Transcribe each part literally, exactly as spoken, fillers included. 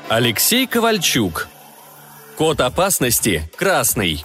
Алексей Ковальчук. Код опасности красный.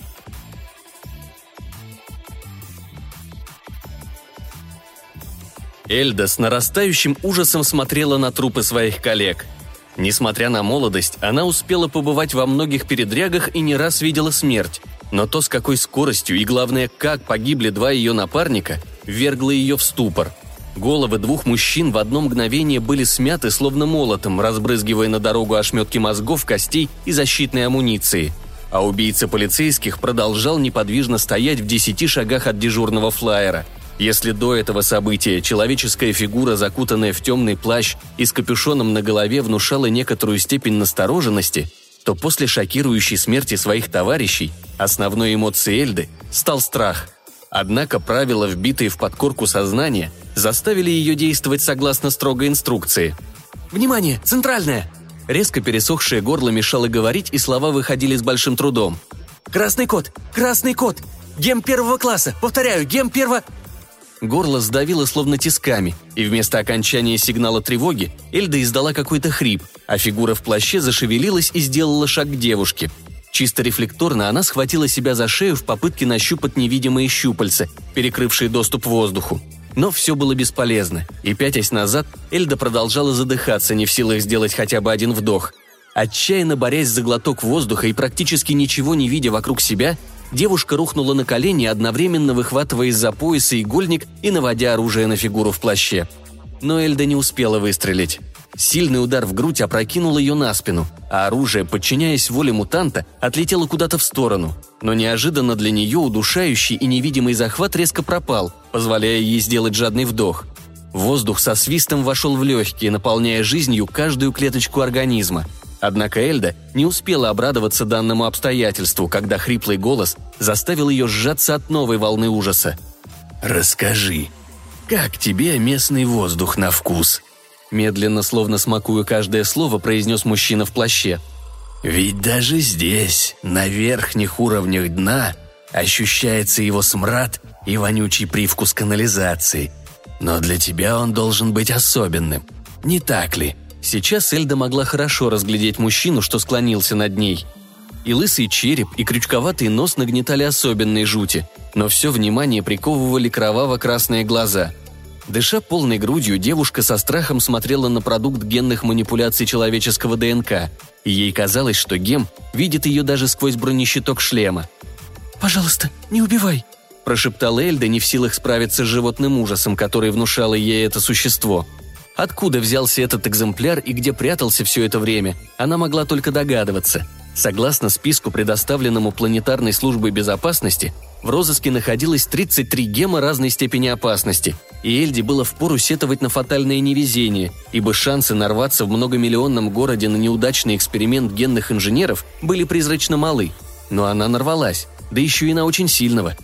Эльда с нарастающим ужасом смотрела на трупы своих коллег. Несмотря на молодость, она успела побывать во многих передрягах и не раз видела смерть. Но то, с какой скоростью и, главное, как погибли два ее напарника, ввергло ее в ступор. Головы двух мужчин в одно мгновение были смяты словно молотом, разбрызгивая на дорогу ошметки мозгов, костей и защитной амуниции. А убийца полицейских продолжал неподвижно стоять в десяти шагах от дежурного флайера. Если до этого события человеческая фигура, закутанная в темный плащ и с капюшоном на голове, внушала некоторую степень настороженности, то после шокирующей смерти своих товарищей основной эмоцией Эльды стал страх. Однако правила, вбитые в подкорку сознания, заставили ее действовать согласно строгой инструкции. «Внимание! Центральная!» Резко пересохшее горло мешало говорить, и слова выходили с большим трудом. «Красный код! Красный код! Гем первого класса! Повторяю, гем первого...» Горло сдавило словно тисками, и вместо окончания сигнала тревоги Эльда издала какой-то хрип, а фигура в плаще зашевелилась и сделала шаг к девушке. Чисто рефлекторно она схватила себя за шею в попытке нащупать невидимые щупальца, перекрывшие доступ к воздуху. Но все было бесполезно, и, пятясь назад, Эльда продолжала задыхаться, не в силах сделать хотя бы один вдох. Отчаянно борясь за глоток воздуха и практически ничего не видя вокруг себя, девушка рухнула на колени, одновременно выхватывая из-за пояса игольник и наводя оружие на фигуру в плаще. Но Эльда не успела выстрелить. Сильный удар в грудь опрокинул ее на спину, а оружие, подчиняясь воле мутанта, отлетело куда-то в сторону. Но неожиданно для нее удушающий и невидимый захват резко пропал, позволяя ей сделать жадный вдох. Воздух со свистом вошел в легкие, наполняя жизнью каждую клеточку организма. Однако Эльда не успела обрадоваться данному обстоятельству, когда хриплый голос заставил ее сжаться от новой волны ужаса. «Расскажи, как тебе местный воздух на вкус?» Медленно, словно смакуя каждое слово, произнес мужчина в плаще. «Ведь даже здесь, на верхних уровнях дна, ощущается его смрад и вонючий привкус канализации. Но для тебя он должен быть особенным, не так ли?» Сейчас Эльда могла хорошо разглядеть мужчину, что склонился над ней. И лысый череп, и крючковатый нос нагнетали особенные жути, но все внимание приковывали кроваво-красные глаза. Дыша полной грудью, девушка со страхом смотрела на продукт генных манипуляций человеческого ДНК, и ей казалось, что гем видит ее даже сквозь бронещиток шлема. «Пожалуйста, не убивай!» – прошептала Эльда, не в силах справиться с животным ужасом, который внушало ей это существо. Откуда взялся этот экземпляр и где прятался все это время, она могла только догадываться. Согласно списку, предоставленному Планетарной службой безопасности, в розыске находилось тридцать три гема разной степени опасности, и Эльде было впору сетовать на фатальное невезение, ибо шансы нарваться в многомиллионном городе на неудачный эксперимент генных инженеров были призрачно малы. Но она нарвалась, да еще и на очень сильного.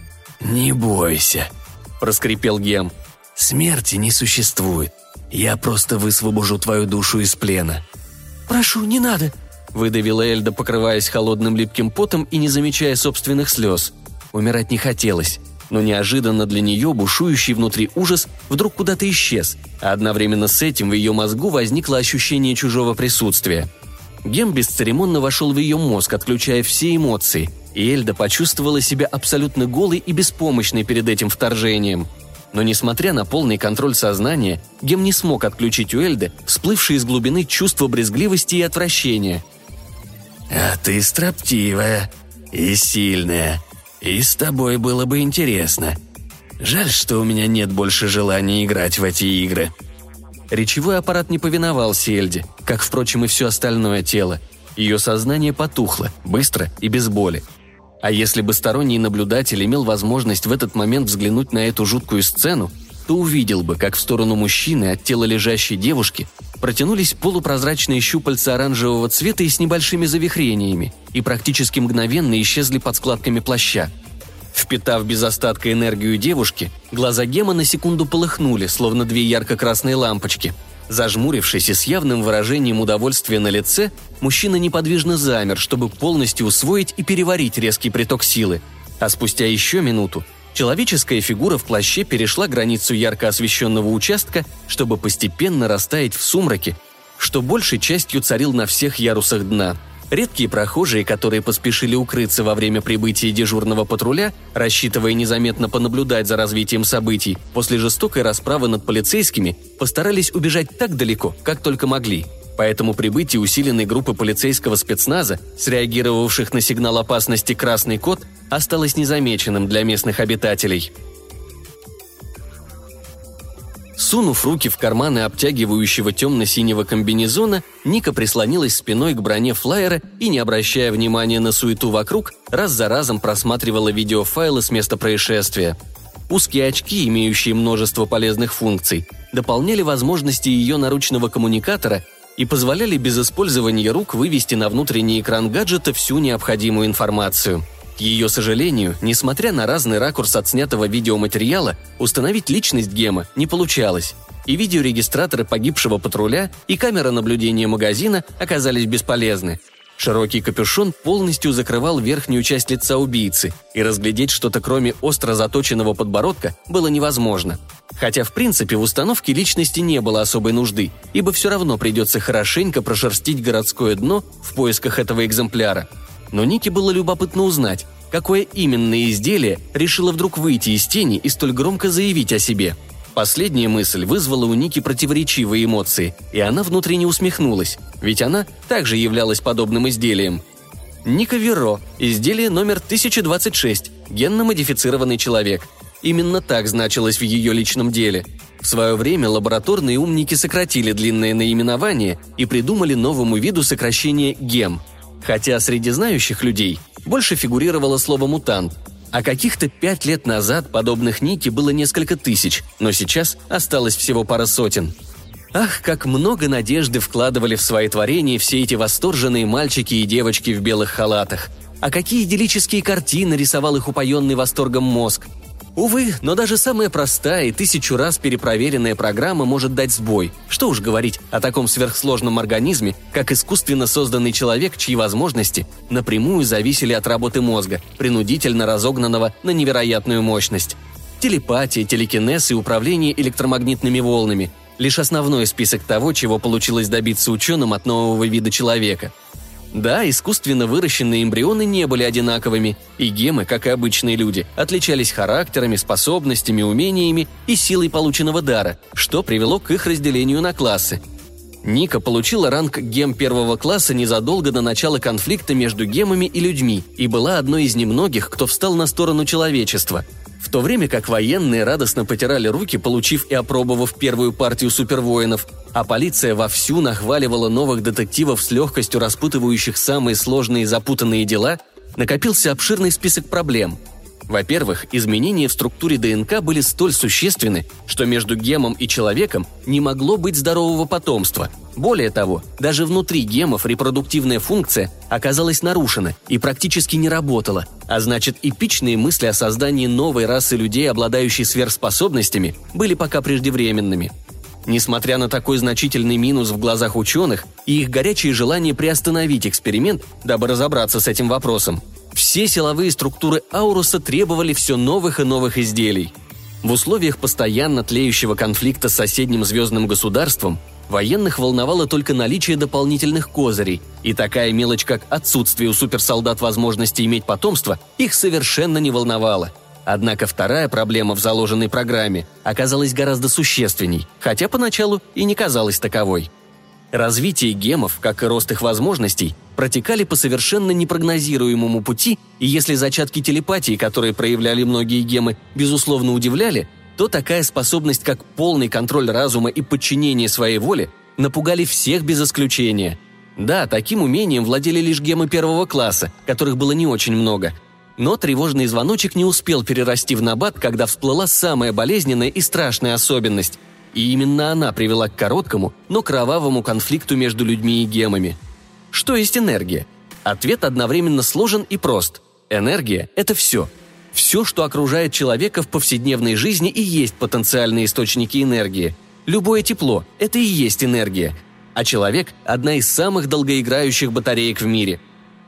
«Не бойся», – проскрипел гем. «Смерти не существует. Я просто высвобожу твою душу из плена». «Прошу, не надо», – выдавила Эльда, покрываясь холодным липким потом и не замечая собственных слез. Умирать не хотелось, но неожиданно для нее бушующий внутри ужас вдруг куда-то исчез, а одновременно с этим в ее мозгу возникло ощущение чужого присутствия. Гем бесцеремонно вошел в ее мозг, отключая все эмоции, и Эльда почувствовала себя абсолютно голой и беспомощной перед этим вторжением. Но несмотря на полный контроль сознания, гем не смог отключить у Эльды всплывшие из глубины чувства брезгливости и отвращения. «А ты строптивая и сильная, и с тобой было бы интересно. Жаль, что у меня нет больше желания играть в эти игры». Речевой аппарат не повиновался Эльде, как, впрочем, и все остальное тело. Ее сознание потухло, быстро и без боли. А если бы сторонний наблюдатель имел возможность в этот момент взглянуть на эту жуткую сцену, то увидел бы, как в сторону мужчины от тела лежащей девушки протянулись полупрозрачные щупальца оранжевого цвета и с небольшими завихрениями, и практически мгновенно исчезли под складками плаща. Впитав без остатка энергию девушки, глаза гема на секунду полыхнули, словно две ярко-красные лампочки. Зажмурившись и с явным выражением удовольствия на лице, мужчина неподвижно замер, чтобы полностью усвоить и переварить резкий приток силы. А спустя еще минуту человеческая фигура в плаще перешла границу ярко освещенного участка, чтобы постепенно растаять в сумраке, что большей частью царил на всех ярусах дна. Редкие прохожие, которые поспешили укрыться во время прибытия дежурного патруля, рассчитывая незаметно понаблюдать за развитием событий, после жестокой расправы над полицейскими постарались убежать так далеко, как только могли. Поэтому прибытие усиленной группы полицейского спецназа, среагировавших на сигнал опасности «Красный кот», осталось незамеченным для местных обитателей. Сунув руки в карманы обтягивающего темно-синего комбинезона, Ника прислонилась спиной к броне флайера и, не обращая внимания на суету вокруг, раз за разом просматривала видеофайлы с места происшествия. Узкие очки, имеющие множество полезных функций, дополняли возможности ее наручного коммуникатора и позволяли без использования рук вывести на внутренний экран гаджета всю необходимую информацию. К ее сожалению, несмотря на разный ракурс отснятого видеоматериала, установить личность Гема не получалось, и видеорегистраторы погибшего патруля и камера наблюдения магазина оказались бесполезны. Широкий капюшон полностью закрывал верхнюю часть лица убийцы, и разглядеть что-то кроме остро заточенного подбородка было невозможно. Хотя в принципе в установке личности не было особой нужды, ибо все равно придется хорошенько прошерстить городское дно в поисках этого экземпляра. Но Нике было любопытно узнать, какое именно изделие решило вдруг выйти из тени и столь громко заявить о себе. Последняя мысль вызвала у Ники противоречивые эмоции, и она внутренне усмехнулась, ведь она также являлась подобным изделием. Ника Веро, изделие номер тысяча двадцать шесть, генно-модифицированный человек. Именно так значилось в ее личном деле. В свое время лабораторные умники сократили длинное наименование и придумали новому виду сокращение «гем». Хотя среди знающих людей больше фигурировало слово «мутант», а каких-то пять лет назад подобных Нике было несколько тысяч, но сейчас осталось всего пара сотен. Ах, как много надежды вкладывали в свои творения все эти восторженные мальчики и девочки в белых халатах. А какие идиллические картины рисовал их упоенный восторгом мозг. Увы, но даже самая простая и тысячу раз перепроверенная программа может дать сбой. Что уж говорить о таком сверхсложном организме, как искусственно созданный человек, чьи возможности напрямую зависели от работы мозга, принудительно разогнанного на невероятную мощность. Телепатия, телекинез и управление электромагнитными волнами – лишь основной список того, чего получилось добиться ученым от нового вида человека. Да, искусственно выращенные эмбрионы не были одинаковыми, и гемы, как и обычные люди, отличались характерами, способностями, умениями и силой полученного дара, что привело к их разделению на классы. Ника получила ранг гем первого класса незадолго до начала конфликта между гемами и людьми и была одной из немногих, кто встал на сторону человечества. В то время как военные радостно потирали руки, получив и опробовав первую партию супервоинов, а полиция вовсю нахваливала новых детективов с легкостью распутывающих самые сложные и запутанные дела, накопился обширный список проблем. Во-первых, изменения в структуре ДНК были столь существенны, что между гемом и человеком не могло быть здорового потомства. Более того, даже внутри гемов репродуктивная функция оказалась нарушена и практически не работала, а значит, эпичные мысли о создании новой расы людей, обладающей сверхспособностями, были пока преждевременными. Несмотря на такой значительный минус в глазах ученых и их горячее желание приостановить эксперимент, дабы разобраться с этим вопросом, все силовые структуры Ауруса требовали все новых и новых изделий. В условиях постоянно тлеющего конфликта с соседним звездным государством военных волновало только наличие дополнительных козырей, и такая мелочь, как отсутствие у суперсолдат возможности иметь потомство, их совершенно не волновала. Однако вторая проблема в заложенной программе оказалась гораздо существенней, хотя поначалу и не казалась таковой. Развитие гемов, как и рост их возможностей, протекали по совершенно непрогнозируемому пути, и если зачатки телепатии, которые проявляли многие гемы, безусловно удивляли, то такая способность, как полный контроль разума и подчинение своей воле, напугали всех без исключения. Да, таким умением владели лишь гемы первого класса, которых было не очень много. Но тревожный звоночек не успел перерасти в набат, когда всплыла самая болезненная и страшная особенность. И именно она привела к короткому, но кровавому конфликту между людьми и гемами. Что есть энергия? Ответ одновременно сложен и прост. Энергия – это все. Все, что окружает человека в повседневной жизни, и есть потенциальные источники энергии. Любое тепло – это и есть энергия. А человек – одна из самых долгоиграющих батареек в мире.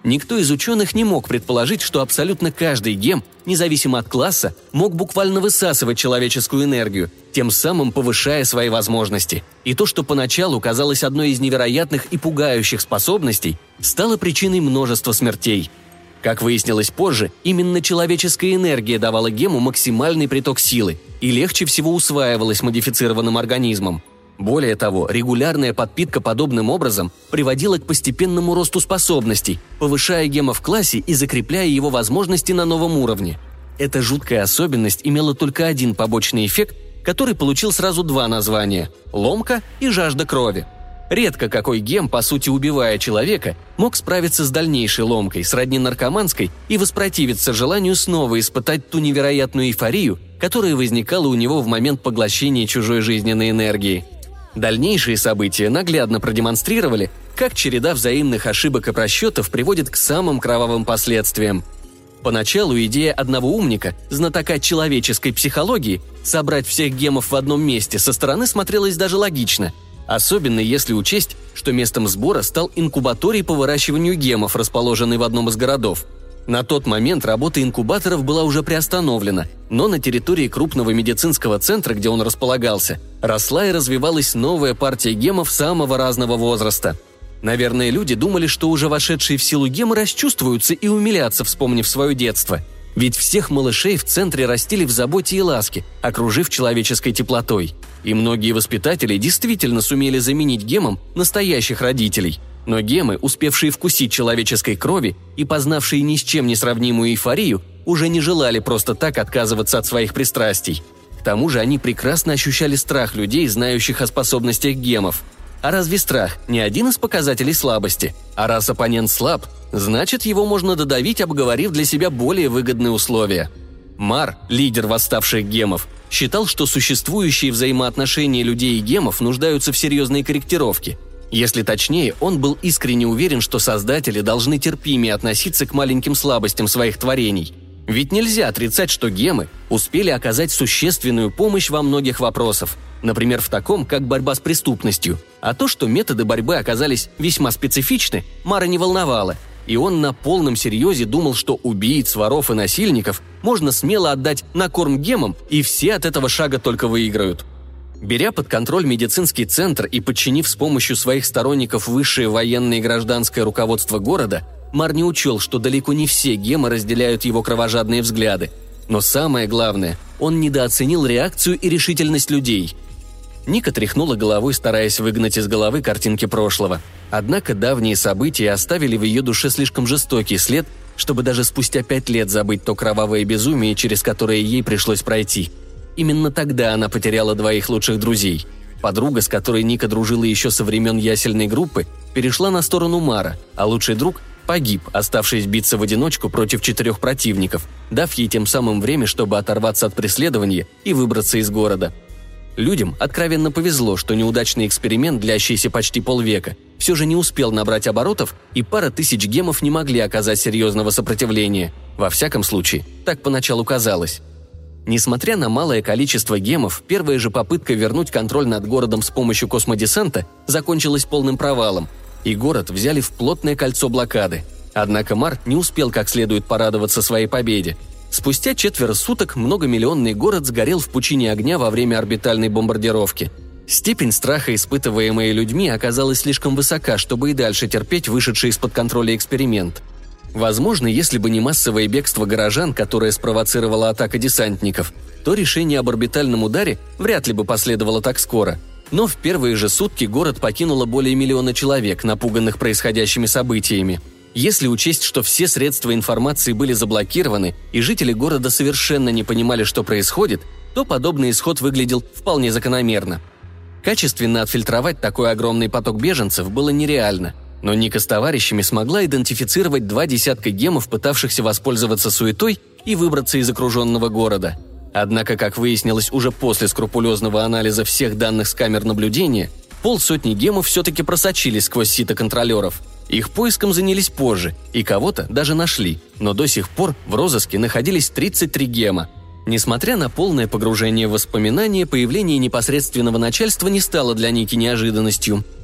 Никто из ученых не мог предположить, что абсолютно каждый гем, независимо от класса, мог буквально высасывать человеческую энергию, тем самым повышая свои возможности. И то, что поначалу казалось одной из невероятных и пугающих способностей, стало причиной множества смертей. Как выяснилось позже, именно человеческая энергия давала гему максимальный приток силы и легче всего усваивалась модифицированным организмом. Более того, регулярная подпитка подобным образом приводила к постепенному росту способностей, повышая гема в классе и закрепляя его возможности на новом уровне. Эта жуткая особенность имела только один побочный эффект, который получил сразу два названия – ломка и жажда крови. Редко какой гем, по сути убивая человека, мог справиться с дальнейшей ломкой, сродни наркоманской, и воспротивиться желанию снова испытать ту невероятную эйфорию, которая возникала у него в момент поглощения чужой жизненной энергии. Дальнейшие события наглядно продемонстрировали, как череда взаимных ошибок и просчетов приводит к самым кровавым последствиям. Поначалу идея одного умника, знатока человеческой психологии, собрать всех гемов в одном месте со стороны смотрелась даже логично, особенно если учесть, что местом сбора стал инкубаторий по выращиванию гемов, расположенный в одном из городов. На тот момент работа инкубаторов была уже приостановлена, но на территории крупного медицинского центра, где он располагался, росла и развивалась новая партия гемов самого разного возраста. Наверное, люди думали, что уже вошедшие в силу гемы расчувствуются и умилятся, вспомнив свое детство. Ведь всех малышей в центре растили в заботе и ласке, окружив человеческой теплотой. И многие воспитатели действительно сумели заменить гемом настоящих родителей. Но гемы, успевшие вкусить человеческой крови и познавшие ни с чем не сравнимую эйфорию, уже не желали просто так отказываться от своих пристрастий. К тому же они прекрасно ощущали страх людей, знающих о способностях гемов. А разве страх не один из показателей слабости? А раз оппонент слаб, значит, его можно додавить, обговорив для себя более выгодные условия. Мар, лидер восставших гемов, считал, что существующие взаимоотношения людей и гемов нуждаются в серьезной корректировке. Если точнее, он был искренне уверен, что создатели должны терпимее относиться к маленьким слабостям своих творений. Ведь нельзя отрицать, что гемы успели оказать существенную помощь во многих вопросах, например, в таком, как борьба с преступностью. А то, что методы борьбы оказались весьма специфичны, Мара не волновало, и он на полном серьезе думал, что убийц, воров и насильников можно смело отдать на корм гемам, и все от этого шага только выиграют. Беря под контроль медицинский центр и подчинив с помощью своих сторонников высшее военное и гражданское руководство города, Мар не учел, что далеко не все гемы разделяют его кровожадные взгляды. Но самое главное, он недооценил реакцию и решительность людей. Ника тряхнула головой, стараясь выгнать из головы картинки прошлого. Однако давние события оставили в ее душе слишком жестокий след, чтобы даже спустя пять лет забыть то кровавое безумие, через которое ей пришлось пройти. Именно тогда она потеряла двоих лучших друзей. Подруга, с которой Ника дружила еще со времен ясельной группы, перешла на сторону Мара, а лучший друг погиб, оставшись биться в одиночку против четырех противников, дав ей тем самым время, чтобы оторваться от преследования и выбраться из города. Людям откровенно повезло, что неудачный эксперимент, длящийся почти полвека, все же не успел набрать оборотов, и пара тысяч гемов не могли оказать серьезного сопротивления. Во всяком случае, так поначалу казалось. Несмотря на малое количество гемов, первая же попытка вернуть контроль над городом с помощью космодесанта закончилась полным провалом, и город взяли в плотное кольцо блокады. Однако Мар не успел как следует порадоваться своей победе. Спустя четверо суток многомиллионный город сгорел в пучине огня во время орбитальной бомбардировки. Степень страха, испытываемая людьми, оказалась слишком высока, чтобы и дальше терпеть вышедший из-под контроля эксперимент. Возможно, если бы не массовое бегство горожан, которое спровоцировала атака десантников, то решение об орбитальном ударе вряд ли бы последовало так скоро. Но в первые же сутки город покинуло более миллиона человек, напуганных происходящими событиями. Если учесть, что все средства информации были заблокированы и жители города совершенно не понимали, что происходит, то подобный исход выглядел вполне закономерно. Качественно отфильтровать такой огромный поток беженцев было нереально, но Ника с товарищами смогла идентифицировать два десятка гемов, пытавшихся воспользоваться суетой и выбраться из окруженного города. Однако, как выяснилось уже после скрупулезного анализа всех данных с камер наблюдения, полсотни гемов все-таки просочились сквозь сито контролеров. Их поиском занялись позже, и кого-то даже нашли, но до сих пор в розыске находились тридцать три гема. Несмотря на полное погружение в воспоминания, появление непосредственного начальства не стало для Ники неожиданностью.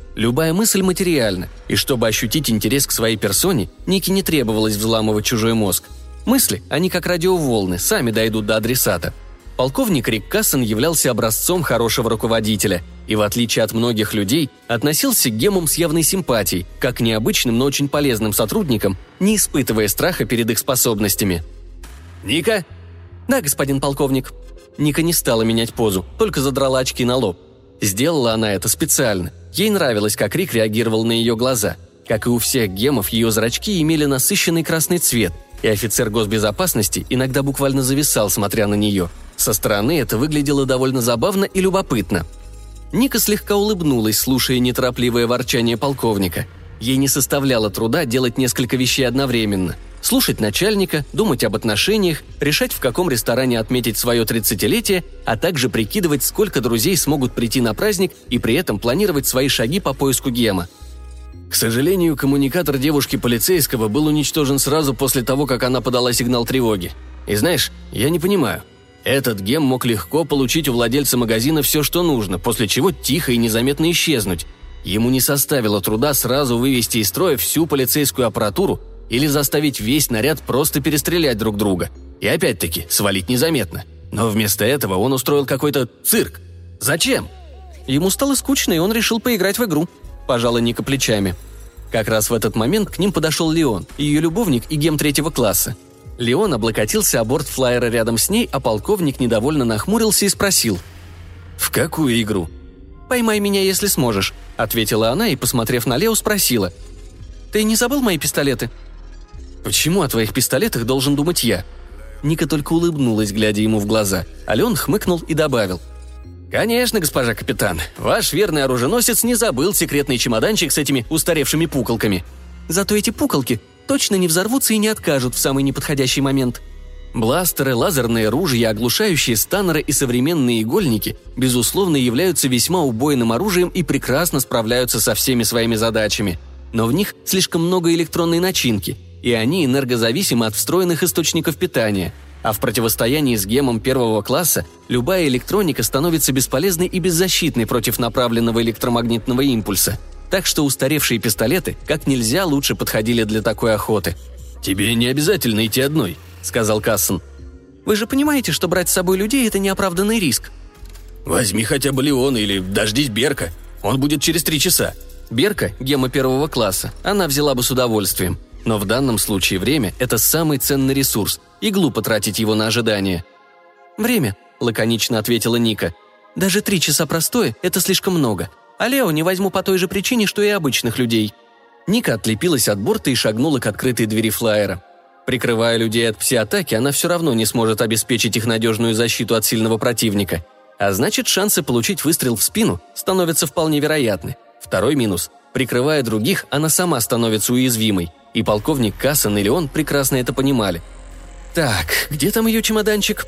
Любая мысль материальна, и чтобы ощутить интерес к своей персоне, Нике не требовалось взламывать чужой мозг. Мысли, они как радиоволны, сами дойдут до адресата. Полковник Рик Кассен являлся образцом хорошего руководителя и, в отличие от многих людей, относился к гемам с явной симпатией, как к необычным, но очень полезным сотрудникам, не испытывая страха перед их способностями. «Ника?» «Да, господин полковник». Ника не стала менять позу, только задрала очки на лоб. Сделала она это специально. Ей нравилось, как Рик реагировал на ее глаза. Как и у всех гемов, ее зрачки имели насыщенный красный цвет, и офицер госбезопасности иногда буквально зависал, смотря на нее. Со стороны это выглядело довольно забавно и любопытно. Ника слегка улыбнулась, слушая неторопливое ворчание полковника. Ей не составляло труда делать несколько вещей одновременно. Слушать начальника, думать об отношениях, решать, в каком ресторане отметить свое тридцатилетие, а также прикидывать, сколько друзей смогут прийти на праздник и при этом планировать свои шаги по поиску гема. К сожалению, коммуникатор девушки-полицейского был уничтожен сразу после того, как она подала сигнал тревоги. И знаешь, я не понимаю. Этот гем мог легко получить у владельца магазина все, что нужно, после чего тихо и незаметно исчезнуть. Ему не составило труда сразу вывести из строя всю полицейскую аппаратуру или заставить весь наряд просто перестрелять друг друга. И опять-таки свалить незаметно. Но вместо этого он устроил какой-то цирк. Зачем? Ему стало скучно, и он решил поиграть в игру. Пожала Ника плечами. Как раз в этот момент к ним подошел Леон, ее любовник и гем третьего класса. Леон облокотился о борт флайера рядом с ней, а полковник недовольно нахмурился и спросил. «В какую игру?» «Поймай меня, если сможешь», — ответила она и, посмотрев на Лео, спросила. «Ты не забыл мои пистолеты?» «Почему о твоих пистолетах должен думать я?» Ника только улыбнулась, глядя ему в глаза, а Леон хмыкнул и добавил. «Конечно, госпожа капитан, ваш верный оруженосец не забыл секретный чемоданчик с этими устаревшими пуколками. Зато эти пуколки точно не взорвутся и не откажут в самый неподходящий момент». Бластеры, лазерные ружья, оглушающие станнеры и современные игольники, безусловно, являются весьма убойным оружием и прекрасно справляются со всеми своими задачами. Но в них слишком много электронной начинки, и они энергозависимы от встроенных источников питания. А в противостоянии с гемом первого класса любая электроника становится бесполезной и беззащитной против направленного электромагнитного импульса. Так что устаревшие пистолеты как нельзя лучше подходили для такой охоты. «Тебе не обязательно идти одной», — сказал Кассен. «Вы же понимаете, что брать с собой людей — это неоправданный риск». «Возьми хотя бы Леона или дождись Берка. Он будет через три часа». Берка — гема первого класса. Она взяла бы с удовольствием. Но в данном случае время – это самый ценный ресурс, и глупо тратить его на ожидание. «Время», – лаконично ответила Ника. «Даже три часа простое – это слишком много. А Лео не возьму по той же причине, что и обычных людей». Ника отлепилась от борта и шагнула к открытой двери флайера. Прикрывая людей от пси-атаки, она все равно не сможет обеспечить их надежную защиту от сильного противника. А значит, шансы получить выстрел в спину становятся вполне вероятны. Второй минус – прикрывая других, она сама становится уязвимой. И полковник Кассен и Леон прекрасно это понимали. «Так, где там ее чемоданчик?»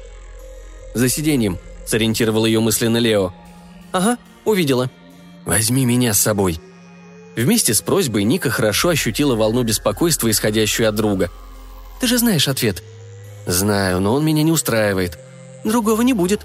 «За сиденьем», — сориентировал ее мысленно Лео. «Ага, увидела». «Возьми меня с собой». Вместе с просьбой Ника хорошо ощутила волну беспокойства, исходящую от друга. «Ты же знаешь ответ». «Знаю, но он меня не устраивает». «Другого не будет».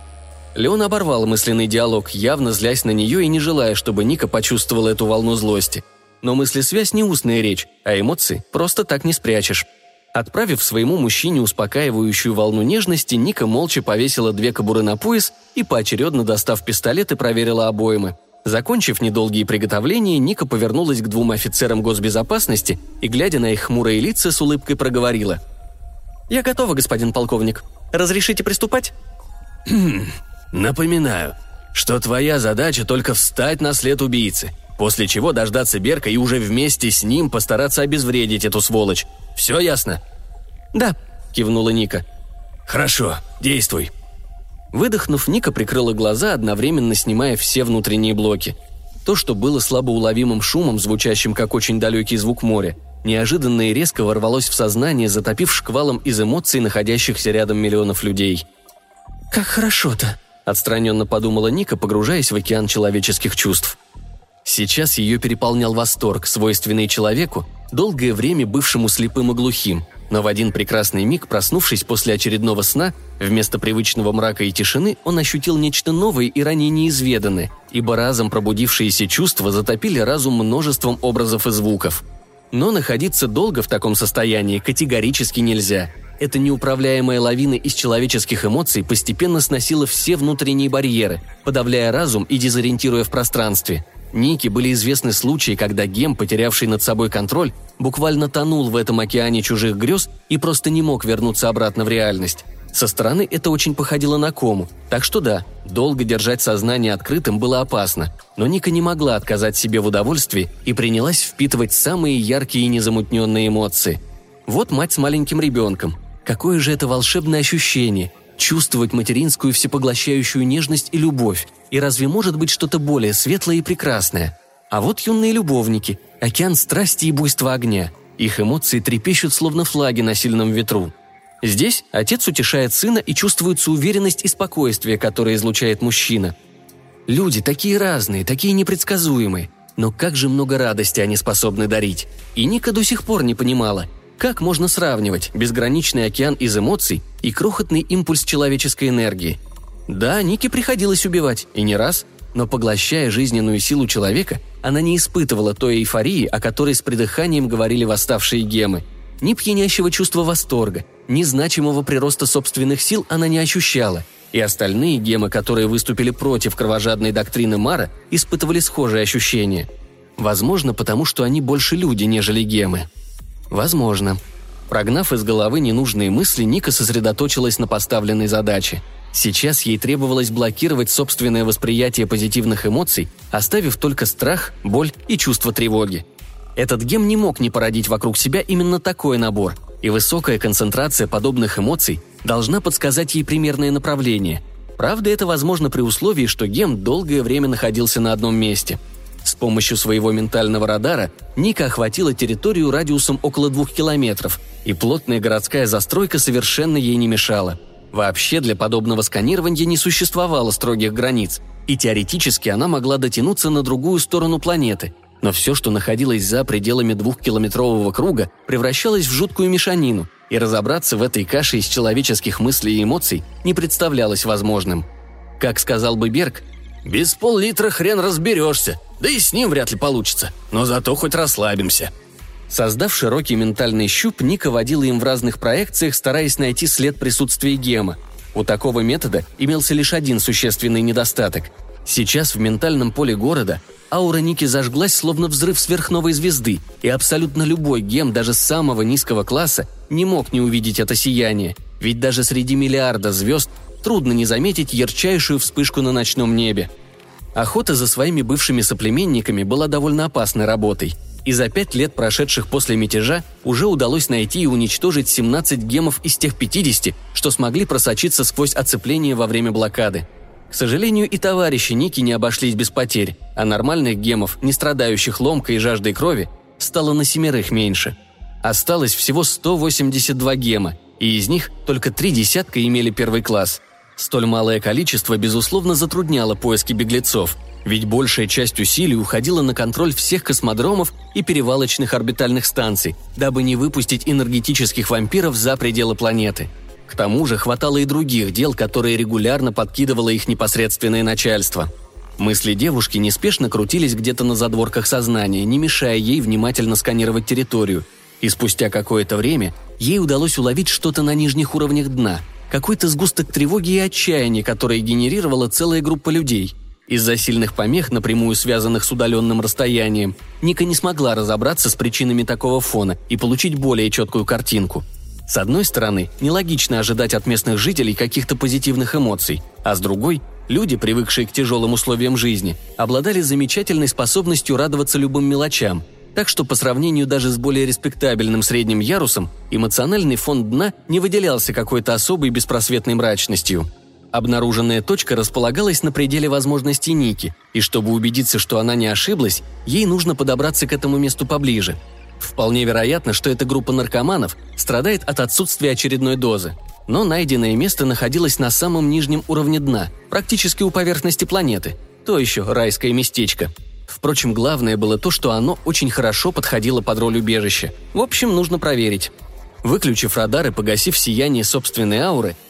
Леон оборвал мысленный диалог, явно злясь на нее и не желая, чтобы Ника почувствовала эту волну злости. Но мыслесвязь не устная речь, а эмоции просто так не спрячешь. Отправив своему мужчине успокаивающую волну нежности, Ника молча повесила две кобуры на пояс и, поочередно достав пистолеты, проверила обоймы. Закончив недолгие приготовления, Ника повернулась к двум офицерам госбезопасности и, глядя на их хмурые лица, с улыбкой проговорила. «Я готова, господин полковник. Разрешите приступать?» «Хм, напоминаю, что твоя задача только встать на след убийцы, после чего дождаться Берка и уже вместе с ним постараться обезвредить эту сволочь. Все ясно?» «Да», — кивнула Ника. «Хорошо, действуй». Выдохнув, Ника прикрыла глаза, одновременно снимая все внутренние блоки. То, что было слабо уловимым шумом, звучащим как очень далекий звук моря, неожиданно и резко ворвалось в сознание, затопив шквалом из эмоций находящихся рядом миллионов людей. «Как хорошо-то», — отстраненно подумала Ника, погружаясь в океан человеческих чувств. Сейчас ее переполнял восторг, свойственный человеку, долгое время бывшему слепым и глухим, но в один прекрасный миг, проснувшись после очередного сна, Вместо привычного мрака и тишины он ощутил нечто новое и ранее неизведанное, ибо разом пробудившиеся чувства затопили разум множеством образов и звуков. Но находиться долго в таком состоянии категорически нельзя. Эта неуправляемая лавина из человеческих эмоций постепенно сносила все внутренние барьеры, подавляя разум и дезориентируя в пространстве. Нике были известны случаи, когда Гем, потерявший над собой контроль, буквально тонул в этом океане чужих грез и просто не мог вернуться обратно в реальность. Со стороны это очень походило на кому, так что да, долго держать сознание открытым было опасно, но Ника не могла отказать себе в удовольствии и принялась впитывать самые яркие и незамутненные эмоции. Вот мать с маленьким ребенком. Какое же это волшебное ощущение – чувствовать материнскую всепоглощающую нежность и любовь, и разве может быть что-то более светлое и прекрасное? А вот юные любовники, океан страсти и буйства огня. Их эмоции трепещут, словно флаги на сильном ветру. Здесь отец утешает сына, и чувствуется уверенность и спокойствие, которое излучает мужчина. Люди такие разные, такие непредсказуемые, но как же много радости они способны дарить. И Ника до сих пор не понимала, как можно сравнивать безграничный океан из эмоций и крохотный импульс человеческой энергии. Да, Нике приходилось убивать, и не раз, но поглощая жизненную силу человека, она не испытывала той эйфории, о которой с придыханием говорили восставшие гемы. Ни пьянящего чувства восторга, ни значимого прироста собственных сил она не ощущала, и остальные гемы, которые выступили против кровожадной доктрины Мара, испытывали схожие ощущения. Возможно, потому что они больше люди, нежели гемы. Возможно. Прогнав из головы ненужные мысли, Ника сосредоточилась на поставленной задаче. Сейчас ей требовалось блокировать собственное восприятие позитивных эмоций, оставив только страх, боль и чувство тревоги. Этот гем не мог не породить вокруг себя именно такой набор, и высокая концентрация подобных эмоций должна подсказать ей примерное направление. Правда, это возможно при условии, что гем долгое время находился на одном месте. С помощью своего ментального радара Ника охватила территорию радиусом около двух километров, и плотная городская застройка совершенно ей не мешала. Вообще для подобного сканирования не существовало строгих границ, и теоретически она могла дотянуться на другую сторону планеты, но все, что находилось за пределами двухкилометрового круга, превращалось в жуткую мешанину, и разобраться в этой каше из человеческих мыслей и эмоций не представлялось возможным. Как сказал бы Берг, «Без пол-литра хрен разберешься, да и с ним вряд ли получится, но зато хоть расслабимся». Создав широкий ментальный щуп, Ника водила им в разных проекциях, стараясь найти след присутствия гема. У такого метода имелся лишь один существенный недостаток. Сейчас в ментальном поле города аура Ники зажглась, словно взрыв сверхновой звезды, и абсолютно любой гем, даже самого низкого класса, не мог не увидеть это сияние, ведь даже среди миллиарда звезд трудно не заметить ярчайшую вспышку на ночном небе. Охота за своими бывшими соплеменниками была довольно опасной работой, и за пять лет, прошедших после мятежа, уже удалось найти и уничтожить семнадцать гемов из тех пятидесяти, что смогли просочиться сквозь оцепление во время блокады. К сожалению, и товарищи Ники не обошлись без потерь, а нормальных гемов, не страдающих ломкой и жаждой крови, стало на семерых меньше. Осталось всего сто восемьдесят два гема, и из них только три десятка имели первый класс. Столь малое количество, безусловно, затрудняло поиски беглецов, ведь большая часть усилий уходила на контроль всех космодромов и перевалочных орбитальных станций, дабы не выпустить энергетических вампиров за пределы планеты. К тому же хватало и других дел, которые регулярно подкидывало их непосредственное начальство. Мысли девушки неспешно крутились где-то на задворках сознания, не мешая ей внимательно сканировать территорию, и спустя какое-то время ей удалось уловить что-то на нижних уровнях дна, какой-то сгусток тревоги и отчаяния, который генерировала целая группа людей. Из-за сильных помех, напрямую связанных с удаленным расстоянием, Ника не смогла разобраться с причинами такого фона и получить более четкую картинку. С одной стороны, нелогично ожидать от местных жителей каких-то позитивных эмоций, а с другой, люди, привыкшие к тяжелым условиям жизни, обладали замечательной способностью радоваться любым мелочам, так что по сравнению даже с более респектабельным средним ярусом, эмоциональный фон дна не выделялся какой-то особой беспросветной мрачностью. Обнаруженная точка располагалась на пределе возможностей Ники, и чтобы убедиться, что она не ошиблась, ей нужно подобраться к этому месту поближе. Вполне вероятно, что эта группа наркоманов страдает от отсутствия очередной дозы. Но найденное место находилось на самом нижнем уровне дна, практически у поверхности планеты. То еще райское местечко. Впрочем, главное было то, что оно очень хорошо подходило под роль убежища. В общем, нужно проверить. Выключив радар и погасив сияние собственной ауры,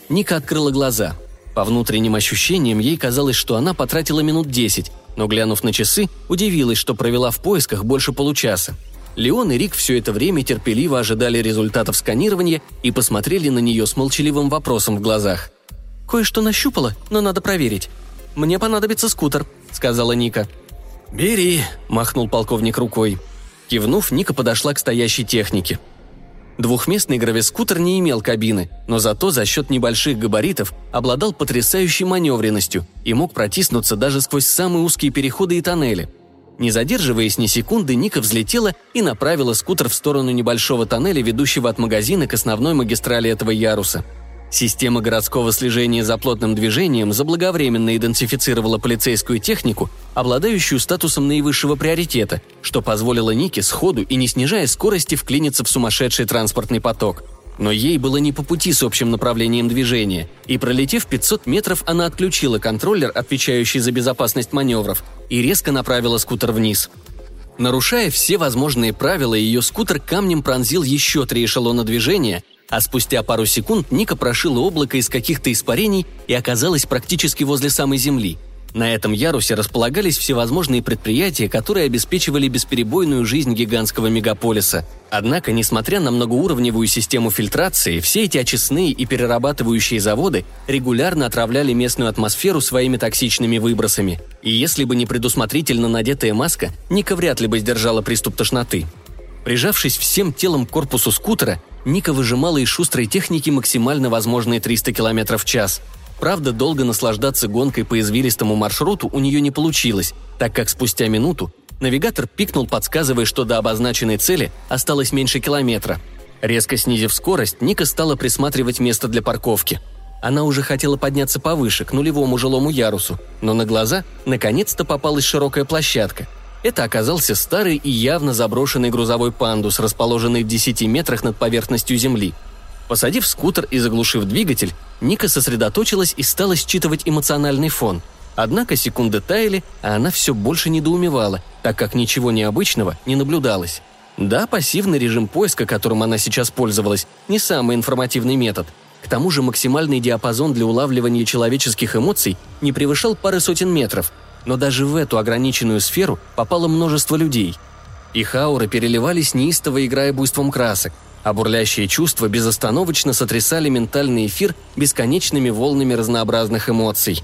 Ника открыла глаза. По внутренним ощущениям ей казалось, что она потратила минут десять, но, глянув на часы, удивилась, что провела в поисках больше получаса. Леон и Рик все это время терпеливо ожидали результатов сканирования и посмотрели на нее с молчаливым вопросом в глазах. «Кое-что нащупала, но надо проверить. Мне понадобится скутер», — сказала Ника. «Бери», — махнул полковник рукой. Кивнув, Ника подошла к стоящей технике. Двухместный гравискутер не имел кабины, но зато за счет небольших габаритов обладал потрясающей маневренностью и мог протиснуться даже сквозь самые узкие переходы и тоннели. Не задерживаясь ни секунды, Ника взлетела и направила скутер в сторону небольшого тоннеля, ведущего от магазина к основной магистрали этого яруса. Система городского слежения за плотным движением заблаговременно идентифицировала полицейскую технику, обладающую статусом наивысшего приоритета, что позволило Нике сходу и не снижая скорости вклиниться в сумасшедший транспортный поток. Но ей было не по пути с общим направлением движения, и, пролетев пятьсот метров, она отключила контроллер, отвечающий за безопасность маневров, и резко направила скутер вниз. Нарушая все возможные правила, ее скутер камнем пронзил еще три эшелона движения, а спустя пару секунд Ника прошила облако из каких-то испарений и оказалась практически возле самой земли. На этом ярусе располагались всевозможные предприятия, которые обеспечивали бесперебойную жизнь гигантского мегаполиса. Однако, несмотря на многоуровневую систему фильтрации, все эти очистные и перерабатывающие заводы регулярно отравляли местную атмосферу своими токсичными выбросами. И если бы не предусмотрительно надетая маска, Ника вряд ли бы сдержала приступ тошноты. Прижавшись всем телом к корпусу скутера, Ника выжимала из шустрой техники максимально возможные триста километров в час. Правда, долго наслаждаться гонкой по извилистому маршруту у нее не получилось, так как спустя минуту навигатор пикнул, подсказывая, что до обозначенной цели осталось меньше километра. Резко снизив скорость, Ника стала присматривать место для парковки. Она уже хотела подняться повыше, к нулевому жилому ярусу, но на глаза наконец-то попалась широкая площадка. Это оказался старый и явно заброшенный грузовой пандус, расположенный в десяти метрах над поверхностью земли. Посадив скутер и заглушив двигатель, Ника сосредоточилась и стала считывать эмоциональный фон. Однако секунды таяли, а она все больше недоумевала, так как ничего необычного не наблюдалось. Да, пассивный режим поиска, которым она сейчас пользовалась, не самый информативный метод. К тому же максимальный диапазон для улавливания человеческих эмоций не превышал пары сотен метров, но даже в эту ограниченную сферу попало множество людей. Их ауры переливались неистово, играя буйством красок, а бурлящие чувства безостановочно сотрясали ментальный эфир бесконечными волнами разнообразных эмоций.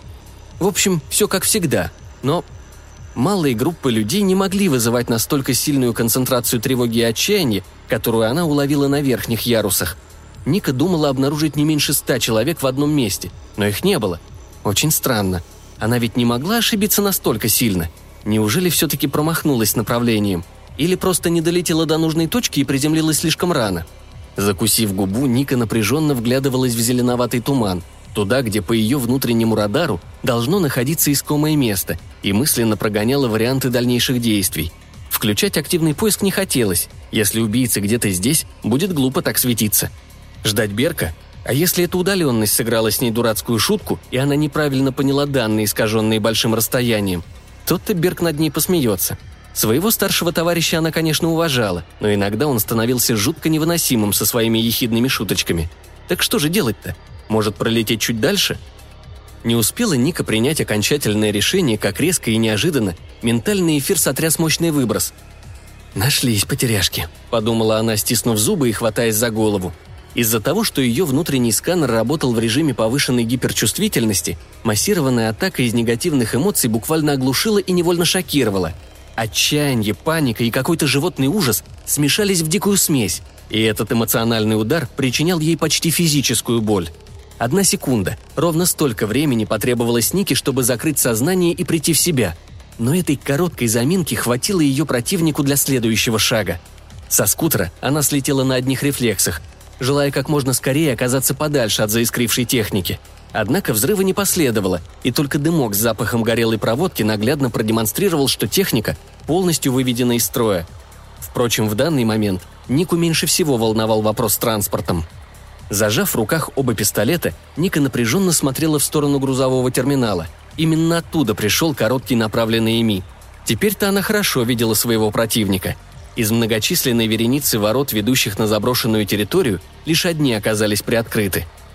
В общем, все как всегда, но малые группы людей не могли вызывать настолько сильную концентрацию тревоги и отчаяния, которую она уловила на верхних ярусах. Ника думала обнаружить не меньше ста человек в одном месте, но их не было. Очень странно. Она ведь не могла ошибиться настолько сильно. Неужели все-таки промахнулась с направлением? Или просто не долетела до нужной точки и приземлилась слишком рано? Закусив губу, Ника напряженно вглядывалась в зеленоватый туман, туда, где по ее внутреннему радару должно находиться искомое место, и мысленно прогоняла варианты дальнейших действий. Включать активный поиск не хотелось. Если убийца где-то здесь, будет глупо так светиться. Ждать Берка? А если эта удаленность сыграла с ней дурацкую шутку, и она неправильно поняла данные, искаженные большим расстоянием, тот-то Берк над ней посмеется. Своего старшего товарища она, конечно, уважала, но иногда он становился жутко невыносимым со своими ехидными шуточками. Так что же делать-то? Может, пролететь чуть дальше? Не успела Ника принять окончательное решение, как резко и неожиданно ментальный эфир сотряс мощный выброс. «Нашлись потеряшки», — подумала она, стиснув зубы и хватаясь за голову. Из-за того, что ее внутренний сканер работал в режиме повышенной гиперчувствительности, массированная атака из негативных эмоций буквально оглушила и невольно шокировала. Отчаяние, паника и какой-то животный ужас смешались в дикую смесь, и этот эмоциональный удар причинял ей почти физическую боль. Одна секунда, ровно столько времени потребовалось Нике, чтобы закрыть сознание и прийти в себя. Но этой короткой заминки хватило ее противнику для следующего шага. Со скутера она слетела на одних рефлексах, желая как можно скорее оказаться подальше от заискрившей техники. Однако взрыва не последовало, и только дымок с запахом горелой проводки наглядно продемонстрировал, что техника полностью выведена из строя. Впрочем, в данный момент Нику меньше всего волновал вопрос с транспортом. Зажав в руках оба пистолета, Ника напряженно смотрела в сторону грузового терминала. Именно оттуда пришел короткий направленный ЭМИ. Теперь-то она хорошо видела своего противника. Из многочисленной вереницы ворот, ведущих на заброшенную территорию, лишь одни оказались приоткрыты.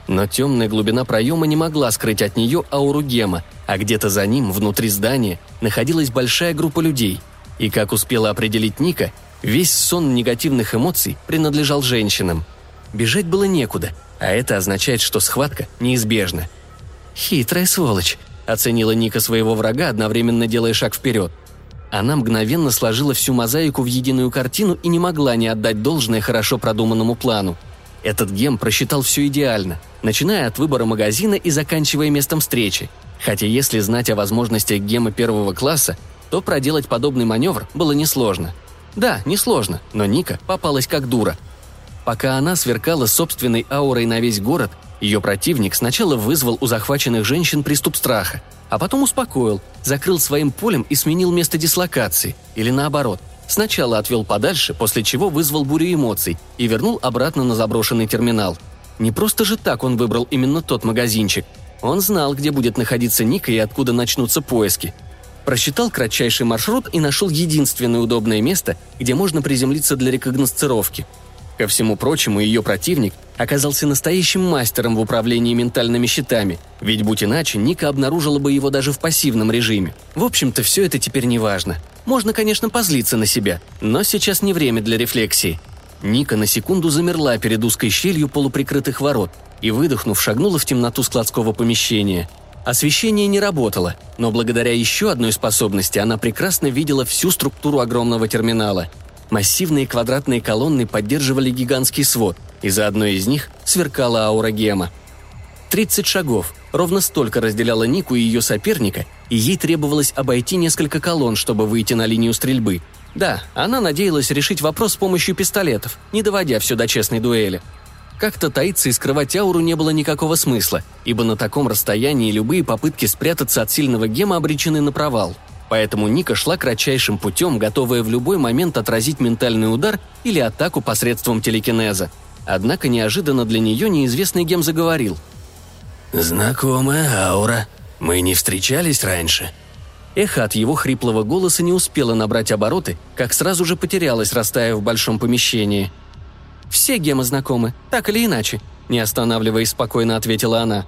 Но темная глубина проема не могла скрыть от нее ауру Гема, а где-то за ним, внутри здания, находилась большая группа людей. И, как успела определить Ника, весь сон негативных эмоций принадлежал женщинам. Бежать было некуда, а это означает, что схватка неизбежна. «Хитрая сволочь», – оценила Ника своего врага, одновременно делая шаг вперед. Она мгновенно сложила всю мозаику в единую картину и не могла не отдать должное хорошо продуманному плану. Этот Гем просчитал все идеально, начиная от выбора магазина и заканчивая местом встречи. Хотя если знать о возможностях Гема первого класса, то проделать подобный маневр было несложно. Да, несложно, но Ника попалась как дура. Пока она сверкала собственной аурой на весь город, ее противник сначала вызвал у захваченных женщин приступ страха, а потом успокоил, закрыл своим полем и сменил место дислокации, или наоборот. Сначала отвел подальше, после чего вызвал бурю эмоций и вернул обратно на заброшенный терминал. Не просто же так он выбрал именно тот магазинчик. Он знал, где будет находиться Ника и откуда начнутся поиски. Просчитал кратчайший маршрут и нашел единственное удобное место, где можно приземлиться для рекогносцировки. Ко всему прочему, ее противник оказался настоящим мастером в управлении ментальными щитами, ведь будь иначе, Ника обнаружила бы его даже в пассивном режиме. В общем-то, все это теперь не важно. Можно, конечно, позлиться на себя, но сейчас не время для рефлексии. Ника на секунду замерла перед узкой щелью полуприкрытых ворот и, выдохнув, шагнула в темноту складского помещения. Освещение не работало, но благодаря еще одной способности она прекрасно видела всю структуру огромного терминала. Массивные квадратные колонны поддерживали гигантский свод, и за одной из них сверкала аура Гема. Тридцать шагов, ровно столько разделяло Нику и ее соперника, и ей требовалось обойти несколько колонн, чтобы выйти на линию стрельбы. Да, она надеялась решить вопрос с помощью пистолетов, не доводя все до честной дуэли. Как-то таиться и скрывать ауру не было никакого смысла, ибо на таком расстоянии любые попытки спрятаться от сильного Гема обречены на провал. Поэтому Ника шла кратчайшим путем, готовая в любой момент отразить ментальный удар или атаку посредством телекинеза. Однако неожиданно для нее неизвестный Гем заговорил. «Знакомая аура. Мы не встречались раньше?» Эхо от его хриплого голоса не успело набрать обороты, как сразу же потерялось, растаяв в большом помещении. «Все Гемы знакомы, так или иначе», – не останавливаясь, спокойно ответила она.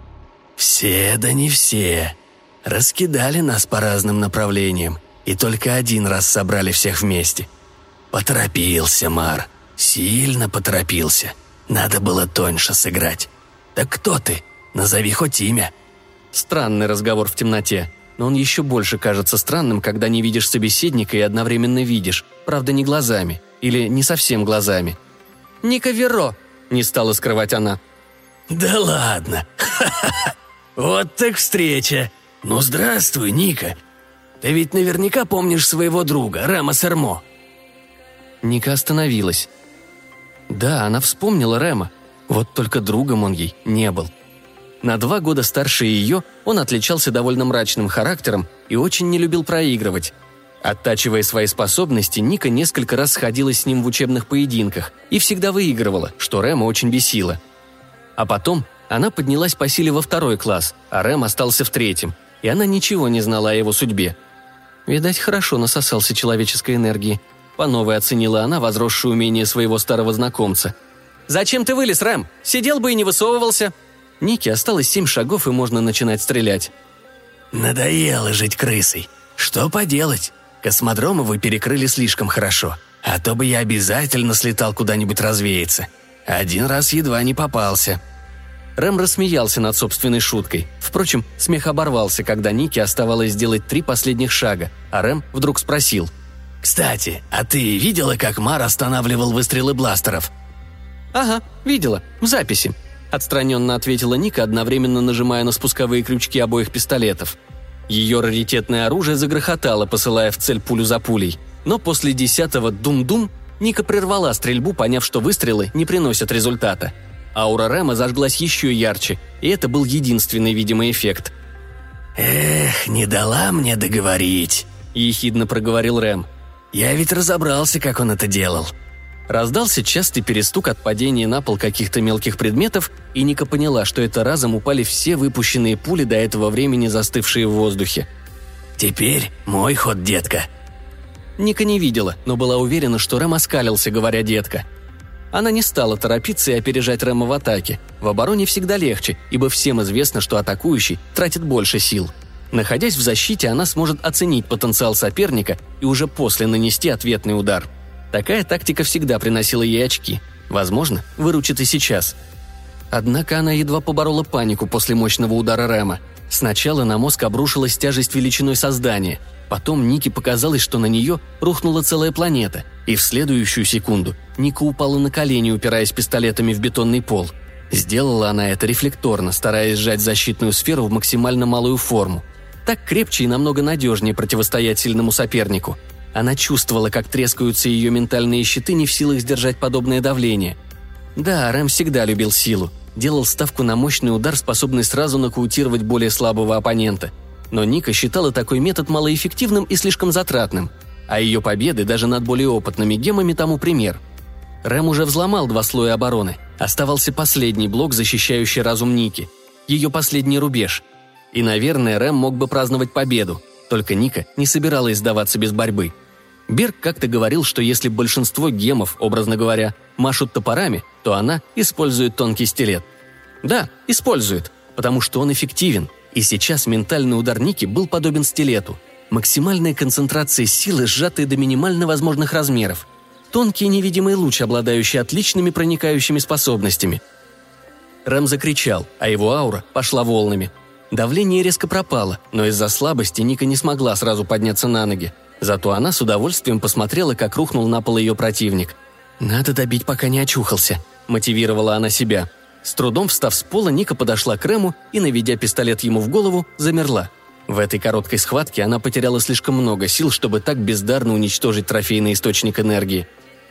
«Все, да не все. Раскидали нас по разным направлениям, и только один раз собрали всех вместе. Поторопился Мар, сильно поторопился. Надо было тоньше сыграть. Так кто ты? Назови хоть имя». Странный разговор в темноте, но он еще больше кажется странным, когда не видишь собеседника и одновременно видишь, правда не глазами, или не совсем глазами. «Ника Веро», — не стала скрывать она. «Да ладно! Ха-ха-ха! Вот так встреча! Ну, здравствуй, Ника! Ты ведь наверняка помнишь своего друга, Рема Сермо». Ника остановилась. Да, она вспомнила Рема, вот только другом он ей не был. На два года старше ее он отличался довольно мрачным характером и очень не любил проигрывать. Оттачивая свои способности, Ника несколько раз сходилась с ним в учебных поединках и всегда выигрывала, что Рема очень бесило. А потом она поднялась по силе во второй класс, а Рем остался в третьем, и она ничего не знала о его судьбе. Видать, хорошо насосался человеческой энергии. По новой оценила она возросшее умение своего старого знакомца. «Зачем ты вылез, Рэм? Сидел бы и не высовывался!» Нике осталось семь шагов, и можно начинать стрелять. «Надоело жить крысой. Что поделать? Космодромы вы перекрыли слишком хорошо, а то бы я обязательно слетал куда-нибудь развеяться. Один раз едва не попался». Рэм рассмеялся над собственной шуткой. Впрочем, смех оборвался, когда Нике оставалось сделать три последних шага, а Рэм вдруг спросил. «Кстати, а ты видела, как Мар останавливал выстрелы бластеров?» «Ага, видела. В записи», – отстраненно ответила Ника, одновременно нажимая на спусковые крючки обоих пистолетов. Ее раритетное оружие загрохотало, посылая в цель пулю за пулей. Но после десятого «дум-дум» Ника прервала стрельбу, поняв, что выстрелы не приносят результата. Аура Рэма зажглась еще ярче, и это был единственный видимый эффект. «Эх, не дала мне договорить», – ехидно проговорил Рэм. «Я ведь разобрался, как он это делал». Раздался частый перестук от падения на пол каких-то мелких предметов, и Ника поняла, что это разом упали все выпущенные пули, до этого времени застывшие в воздухе. «Теперь мой ход, детка». Ника не видела, но была уверена, что Рэм оскалился, говоря «детка». Она не стала торопиться и опережать Рэма в атаке. В обороне всегда легче, ибо всем известно, что атакующий тратит больше сил. Находясь в защите, она сможет оценить потенциал соперника и уже после нанести ответный удар. Такая тактика всегда приносила ей очки. Возможно, выручит и сейчас. Однако она едва поборола панику после мощного удара Рэма. Сначала на мозг обрушилась тяжесть величиной создания. Потом Нике показалось, что на нее рухнула целая планета, и в следующую секунду Ника упала на колени, упираясь пистолетами в бетонный пол. Сделала она это рефлекторно, стараясь сжать защитную сферу в максимально малую форму. Так крепче и намного надежнее противостоять сильному сопернику. Она чувствовала, как трескаются ее ментальные щиты, не в силах сдержать подобное давление. Да, Рэм всегда любил силу. Делал ставку на мощный удар, способный сразу нокаутировать более слабого оппонента. Но Ника считала такой метод малоэффективным и слишком затратным. А ее победы даже над более опытными гемами тому пример. Рэм уже взломал два слоя обороны. Оставался последний блок, защищающий разум Ники. Ее последний рубеж. И, наверное, Рэм мог бы праздновать победу. Только Ника не собиралась сдаваться без борьбы. Берг как-то говорил, что если большинство гемов, образно говоря, машут топорами, то она использует тонкий стилет. Да, использует, потому что он эффективен. И сейчас ментальный удар Ники был подобен стилету. Максимальная концентрация силы, сжатая до минимально возможных размеров. Тонкий невидимый луч, обладающий отличными проникающими способностями. Рэм закричал, а его аура пошла волнами. Давление резко пропало, но из-за слабости Ника не смогла сразу подняться на ноги. Зато она с удовольствием посмотрела, как рухнул на пол ее противник. «Надо добить, пока не очухался», – мотивировала она себя. С трудом встав с пола, Ника подошла к Рэму и, наведя пистолет ему в голову, замерла. В этой короткой схватке она потеряла слишком много сил, чтобы так бездарно уничтожить трофейный источник энергии.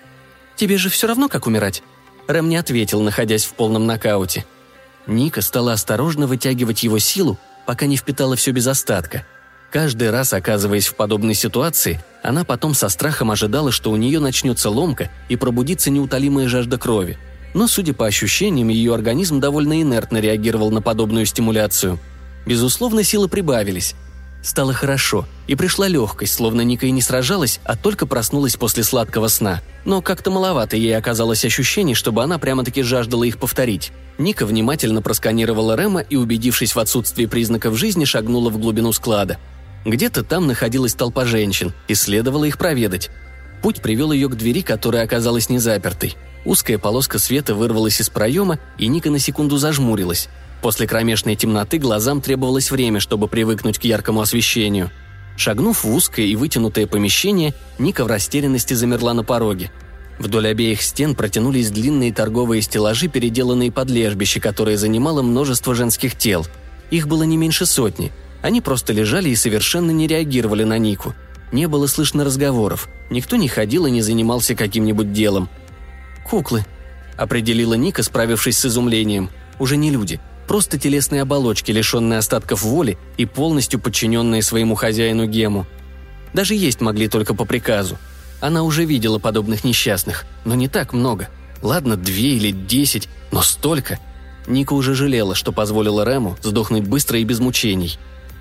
«Тебе же все равно, как умирать?» Рэм не ответил, находясь в полном нокауте. Ника стала осторожно вытягивать его силу, пока не впитала все без остатка. Каждый раз, оказываясь в подобной ситуации, она потом со страхом ожидала, что у нее начнется ломка и пробудится неутолимая жажда крови. Но, судя по ощущениям, ее организм довольно инертно реагировал на подобную стимуляцию. Безусловно, силы прибавились. Стало хорошо, и пришла легкость, словно Ника и не сражалась, а только проснулась после сладкого сна. Но как-то маловато ей оказалось ощущений, чтобы она прямо-таки жаждала их повторить. Ника внимательно просканировала Рэма и, убедившись в отсутствии признаков жизни, шагнула в глубину склада. Где-то там находилась толпа женщин, и следовало их проведать. Путь привел ее к двери, которая оказалась незапертой. Узкая полоска света вырвалась из проема, и Ника на секунду зажмурилась. После кромешной темноты глазам требовалось время, чтобы привыкнуть к яркому освещению. Шагнув в узкое и вытянутое помещение, Ника в растерянности замерла на пороге. Вдоль обеих стен протянулись длинные торговые стеллажи, переделанные под лежбище, которое занимало множество женских тел. Их было не меньше сотни. Они просто лежали и совершенно не реагировали на Нику. Не было слышно разговоров. Никто не ходил и не занимался каким-нибудь делом. «Куклы», — определила Ника, справившись с изумлением. «Уже не люди. Просто телесные оболочки, лишенные остатков воли и полностью подчиненные своему хозяину Гему. Даже есть могли только по приказу. Она уже видела подобных несчастных, но не так много. Ладно, две или десять, но столько. Ника уже жалела, что позволила Рэму сдохнуть быстро и без мучений.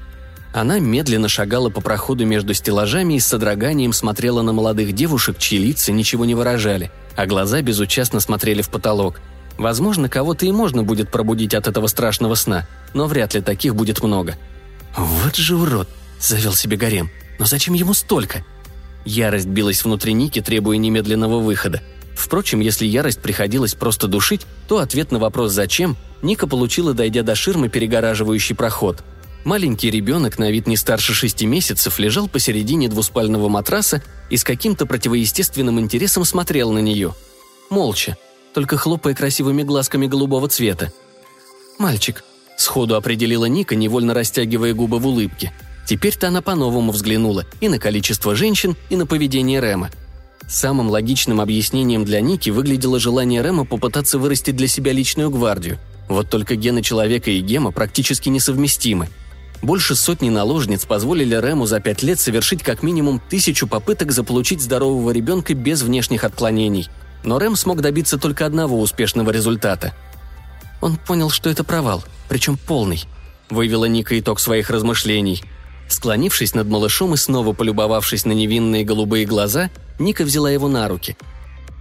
Она медленно шагала по проходу между стеллажами и с содроганием смотрела на молодых девушек, чьи лица ничего не выражали, а глаза безучастно смотрели в потолок. Возможно, кого-то и можно будет пробудить от этого страшного сна, но вряд ли таких будет много. «Вот же урод!» – завел себе гарем. «Но зачем ему столько?» Ярость билась внутри Ники, требуя немедленного выхода. Впрочем, если ярость приходилось просто душить, то ответ на вопрос «зачем» Ника получила, дойдя до ширмы, перегораживающей проход. Маленький ребенок, на вид не старше шести месяцев, лежал посередине двуспального матраса и с каким-то противоестественным интересом смотрел на нее. Молча, только хлопая красивыми глазками голубого цвета. «Мальчик», — сходу определила Ника, невольно растягивая губы в улыбке. Теперь-то она по-новому взглянула и на количество женщин, и на поведение Рэма. Самым логичным объяснением для Ники выглядело желание Рэма попытаться вырастить для себя личную гвардию. Вот только гены человека и Гема практически несовместимы. Больше сотни наложниц позволили Рэму за пять лет совершить как минимум тысячу попыток заполучить здорового ребенка без внешних отклонений. Но Рэм смог добиться только одного успешного результата. Он понял, что это провал, причем полный, вывела Ника итог своих размышлений. Склонившись над малышом и снова полюбовавшись на невинные голубые глаза, Ника взяла его на руки.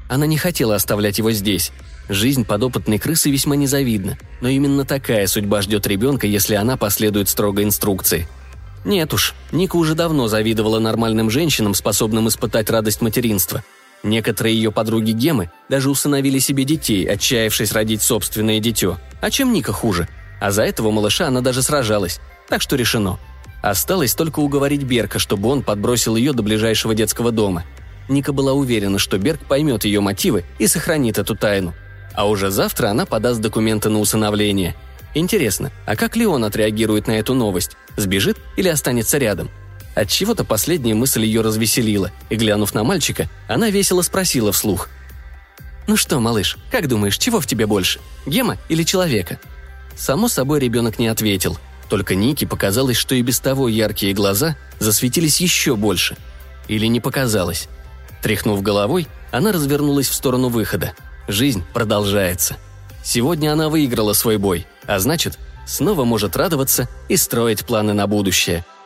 Она не хотела оставлять его здесь. Жизнь подопытной крысы весьма незавидна, но именно такая судьба ждет ребенка, если она последует строгой инструкции. Нет уж, Ника уже давно завидовала нормальным женщинам, способным испытать радость материнства. Некоторые ее подруги Гемы даже усыновили себе детей, отчаявшись родить собственное дитё. А чем Ника хуже? А за этого малыша она даже сражалась. Так что решено. Осталось только уговорить Берка, чтобы он подбросил ее до ближайшего детского дома. Ника была уверена, что Берк поймет ее мотивы и сохранит эту тайну. А уже завтра она подаст документы на усыновление. Интересно, а как Леон отреагирует на эту новость? Сбежит или останется рядом? Отчего-то последняя мысль ее развеселила, и, глянув на мальчика, она весело спросила вслух. «Ну что, малыш, как думаешь, чего в тебе больше? Гема или человека?» Само собой, ребенок не ответил. Только Нике показалось, что и без того яркие глаза засветились еще больше. Или не показалось. Тряхнув головой, она развернулась в сторону выхода. Жизнь продолжается. Сегодня она выиграла свой бой, а значит, снова может радоваться и строить планы на будущее –